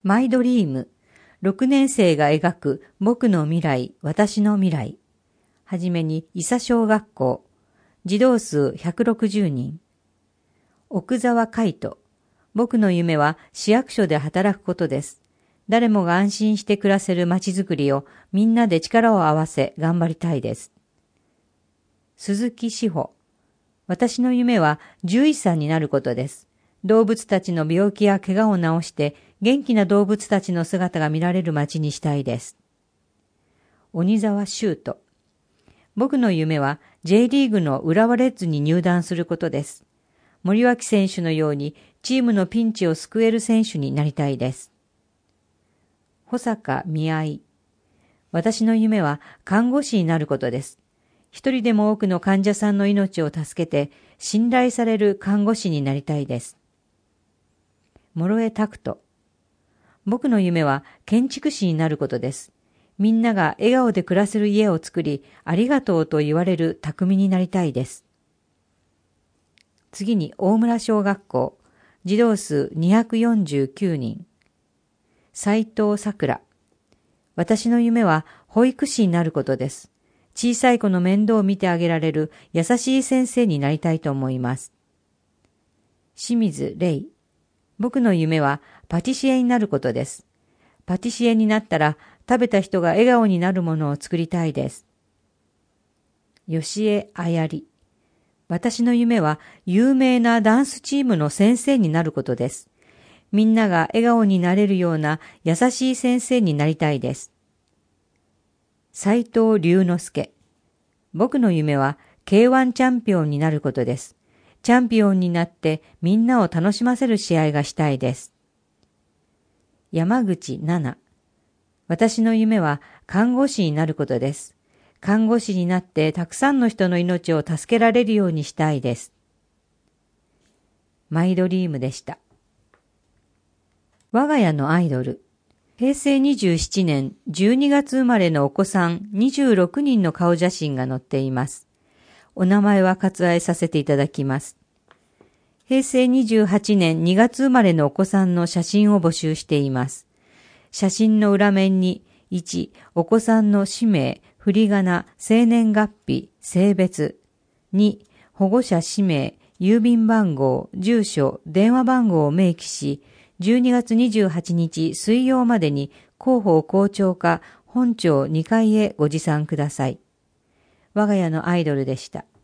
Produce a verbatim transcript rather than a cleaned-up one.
マイドリーム、ろくねん生が描く僕の未来、私の未来。はじめに、伊佐小学校、児童数ひゃくろくじゅうにん。奥沢海人、僕の夢は市役所で働くことです。誰もが安心して暮らせる街づくりをみんなで力を合わせ頑張りたいです。鈴木志保、私の夢は獣医さんになることです。動物たちの病気や怪我を治して元気な動物たちの姿が見られる街にしたいです。鬼沢修斗、僕の夢は J リーグの浦和レッズに入団することです。森脇選手のようにチームのピンチを救える選手になりたいです。保坂美愛、私の夢は看護師になることです。一人でも多くの患者さんの命を助けて信頼される看護師になりたいです。諸江拓人、僕の夢は建築士になることです。みんなが笑顔で暮らせる家を作り、ありがとうと言われる匠になりたいです。次に大村小学校、児童数にひゃくよんじゅうきゅうにん。斉藤さくら、私の夢は保育士になることです。小さい子の面倒を見てあげられる優しい先生になりたいと思います。清水玲、僕の夢はパティシエになることです。パティシエになったら食べた人が笑顔になるものを作りたいです。吉江彩里、私の夢は有名なダンスチームの先生になることです。みんなが笑顔になれるような優しい先生になりたいです。斉藤龍之介、僕の夢は ケーワン チャンピオンになることです。チャンピオンになってみんなを楽しませる試合がしたいです。山口奈々、私の夢は看護師になることです。看護師になってたくさんの人の命を助けられるようにしたいです。マイドリームでした。我が家のアイドル。へいせいにじゅうななねんじゅうにがつ生まれのお子さんにじゅうろくにんの顔写真が載っています。お名前は割愛させていただきます。へいせいにじゅうはちねんにがつ生まれのお子さんの写真を募集しています。写真の裏面にいち、お子さんの氏名、振り仮名、生年月日、性別。に、保護者氏名、郵便番号、住所、電話番号を明記し、じゅうにがつにじゅうはちにち水曜までに広報校長課本庁にかいへご持参ください。我が家のアイドルでした。